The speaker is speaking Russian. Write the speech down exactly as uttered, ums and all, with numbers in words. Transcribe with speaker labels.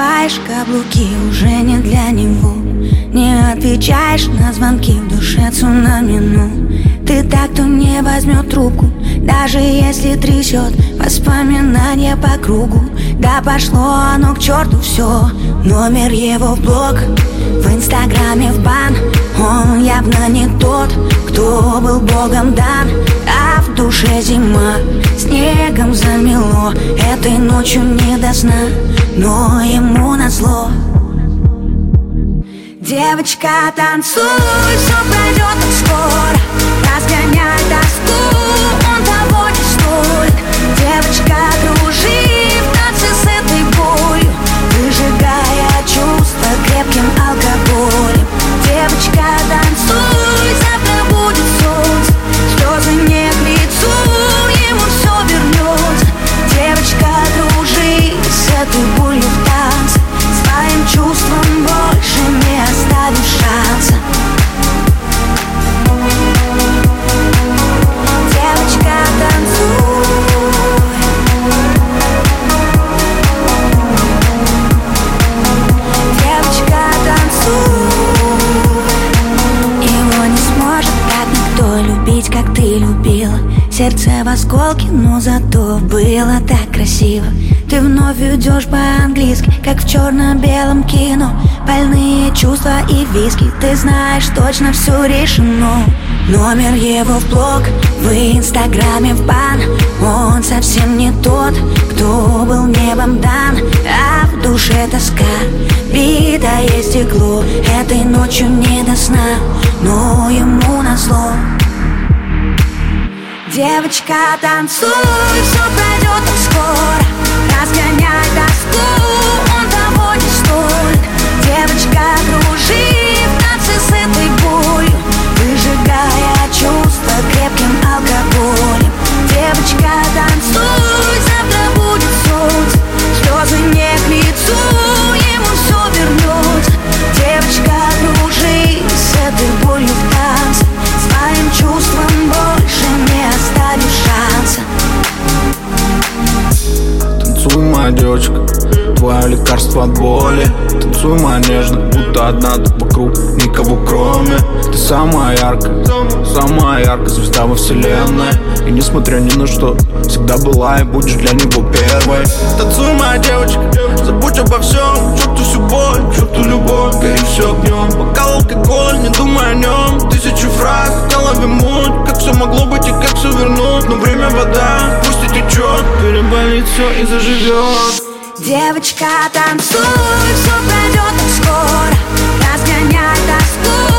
Speaker 1: надеваешь каблуки, уже не для него. Не отвечаешь на звонки, в душе цунами, ну ты так, кто не возьмет трубку, даже если трясет воспоминания по кругу. Да пошло оно к черту все, номер его в блог, в инстаграме в бан. Он явно не тот, кто был богом дан, а в душе зима, снегом замело. Этой ночью не до сна, но ему назло. Девочка, танцуй, все пройдет так скоро, разгоняй тоску, он того не стоит. Девочка, кружи в танце с этой болью, выжигая чувства крепким алкоголем. Девочка, танцуй, завтра будет солнце, слезы не к лицу, ему все вернется. Девочка, кружи с этой болью в танце, своим чувством больше не оставишь шанса. Девочка, танцуй. Девочка, танцуй. Его не сможет так никто любить, как ты любила. Сердце в осколке, но зато было так красиво. Ты вновь идешь по-английски, как в черно-белом кино. Больные чувства и виски, ты знаешь, точно все решено. Номер его в блог, в инстаграме в бан. Он совсем не тот, кто был небом дан, а в душе тоска, битое стекло. Этой ночью не до сна, но ему назло. Девочка, танцуй, все пройдет так скоро, разгоняй тоску, он того не стоит. Девочка, кружи в танце с этой болью, выжигая чувства крепким алкоголем. Девочка, танцуй, завтра будет солнце, слезы не к лицу, ему все вернется. Девочка, кружи с этой болью в танце, своим чувством больше не оставишь шанса.
Speaker 2: Танцуй, моя девочка, твое лекарство от боли. Танцуй, моя нежно, будто одна тут вокруг, никого кроме. Ты самая яркая, самая яркая звезда во вселенной. И несмотря ни на что, всегда была и будешь для него первой. Танцуй, моя девочка, забудь обо всем, черту всю боль, черту любовь, гори все огнем. Бокал, алкоголь, не думай о нем. Тысячи фраз, в голове муть, как все могло быть и как все вернуть. Но время вода, пусть и течет, переболит все и заживет.
Speaker 1: Девочка, танцуй, все пройдет так скоро, разгоняй тоску.